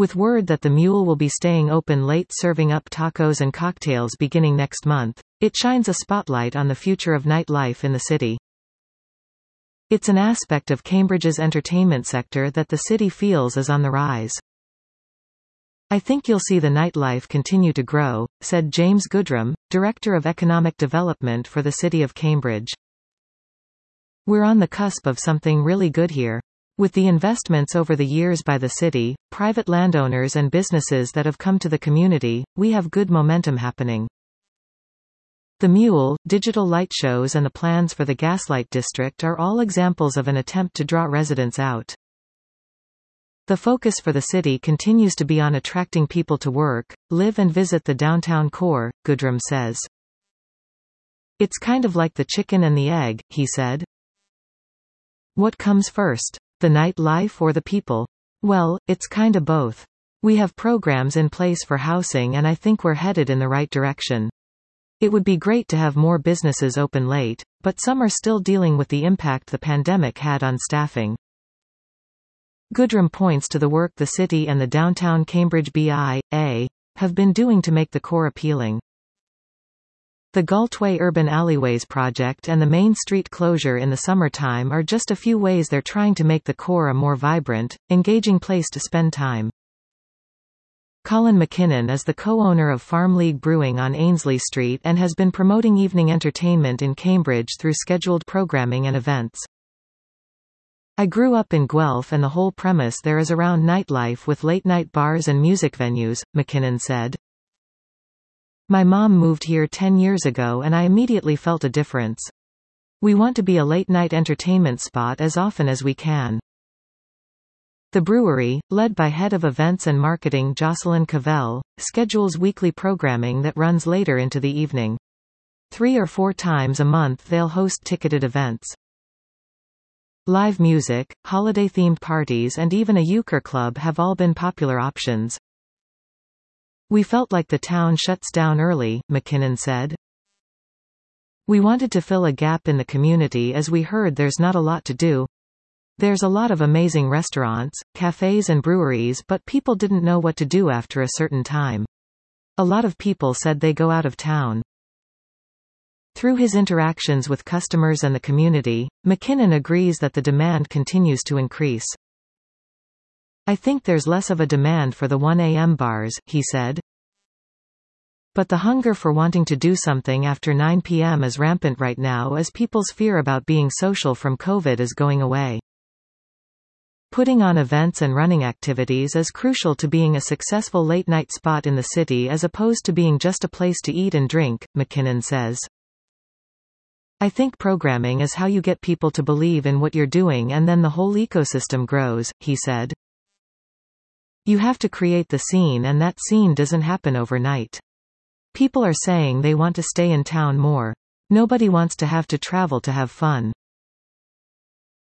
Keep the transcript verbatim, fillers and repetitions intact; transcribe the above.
With word that the Mule will be staying open late serving up tacos and cocktails beginning next month, it shines a spotlight on the future of nightlife in the city. It's an aspect of Cambridge's entertainment sector that the city feels is on the rise. I think you'll see the nightlife continue to grow, said James Goodrum, Director of Economic Development for the City of Cambridge. We're on the cusp of something really good here. With the investments over the years by the city, private landowners and businesses that have come to the community, we have good momentum happening. The Mule, digital light shows and the plans for the Gaslight District are all examples of an attempt to draw residents out. The focus for the city continues to be on attracting people to work, live and visit the downtown core, Goodrum says. It's kind of like the chicken and the egg, he said. What comes first? The nightlife or the people? Well, it's kinda both. We have programs in place for housing and I think we're headed in the right direction. It would be great to have more businesses open late, but some are still dealing with the impact the pandemic had on staffing. Goodrum points to the work the city and the Downtown Cambridge B I A have been doing to make the core appealing. The Galtway Urban Alleyways project and the Main Street closure in the summertime are just a few ways they're trying to make the core a more vibrant, engaging place to spend time. Colin McKinnon is the co-owner of Farm League Brewing on Ainslie Street and has been promoting evening entertainment in Cambridge through scheduled programming and events. I grew up in Guelph and the whole premise there is around nightlife with late-night bars and music venues, McKinnon said. My mom moved here ten years ago and I immediately felt a difference. We want to be a late-night entertainment spot as often as we can. The brewery, led by Head of Events and Marketing Jocelyn Cavell, schedules weekly programming that runs later into the evening. Three or four times a month they'll host ticketed events. Live music, holiday-themed parties and even a euchre club have all been popular options. We felt like the town shuts down early, McKinnon said. We wanted to fill a gap in the community as we heard there's not a lot to do. There's a lot of amazing restaurants, cafes and breweries but people didn't know what to do after a certain time. A lot of people said they go out of town. Through his interactions with customers and the community, McKinnon agrees that the demand continues to increase. I think there's less of a demand for the one A M bars, he said. But the hunger for wanting to do something after nine P M is rampant right now as people's fear about being social from COVID is going away. Putting on events and running activities is crucial to being a successful late-night spot in the city as opposed to being just a place to eat and drink, McKinnon says. I think programming is how you get people to believe in what you're doing and then the whole ecosystem grows, he said. You have to create the scene and that scene doesn't happen overnight. People are saying they want to stay in town more. Nobody wants to have to travel to have fun.